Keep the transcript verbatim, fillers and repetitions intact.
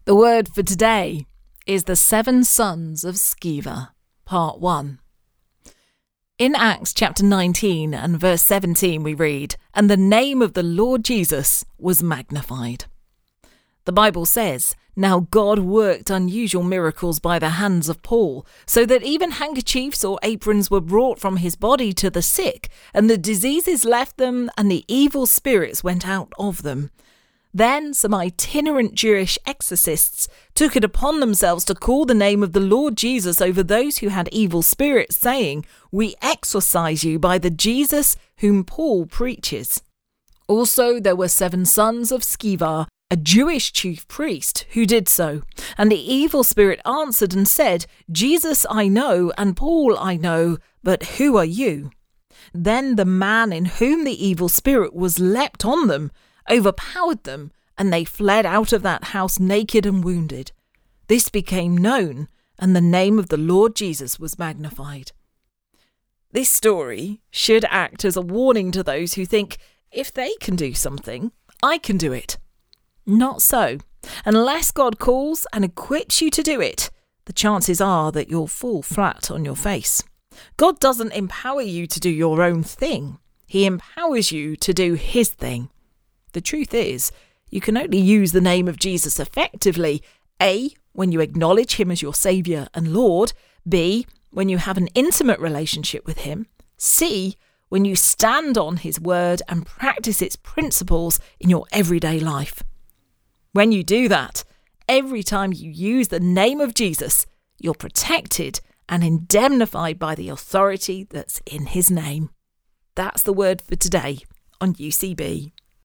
The word for today is the seven sons of Sceva, part one. In Acts chapter nineteen and verse seventeen we read, "And the name of the Lord Jesus was magnified." The Bible says, "Now God worked unusual miracles by the hands of Paul, so that even handkerchiefs or aprons were brought from his body to the sick, and the diseases left them, and the evil spirits went out of them. Then some itinerant Jewish exorcists took it upon themselves to call the name of the Lord Jesus over those who had evil spirits, saying, 'We exorcise you by the Jesus whom Paul preaches.' Also there were seven sons of Sceva, a Jewish chief priest, who did so. And the evil spirit answered and said, 'Jesus I know, and Paul I know, but who are you?' Then the man in whom the evil spirit was leapt on them, overpowered them, and they fled out of that house naked and wounded. This became known, and the name of the Lord Jesus was magnified." This story should act as a warning to those who think, if they can do something, I can do it. Not so. Unless God calls and equips you to do it, the chances are that you'll fall flat on your face. God doesn't empower you to do your own thing. He empowers you to do his thing. The truth is, you can only use the name of Jesus effectively, A, when you acknowledge him as your Saviour and Lord, B, when you have an intimate relationship with him, C, when you stand on his word and practice its principles in your everyday life. When you do that, every time you use the name of Jesus, you're protected and indemnified by the authority that's in his name. That's the word for today on U C B.